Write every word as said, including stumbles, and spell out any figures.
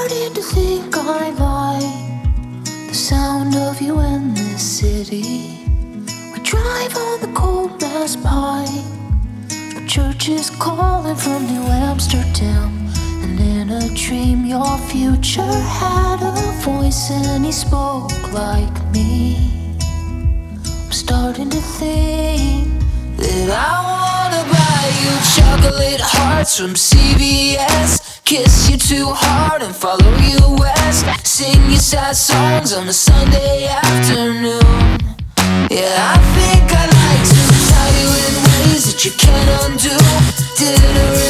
starting to think I like the sound of you in this city. We drive on the cold Mass Pike. The church is calling from New Amsterdam. And in a dream your future had a voice and he spoke like me. I'm starting to think that I wanna buy you chocolate hearts from C V S, kiss you too hard and follow you west, sing you sad songs on a Sunday afternoon. Yeah, I think I'd like to tie you in ways that you can't undo. Dinner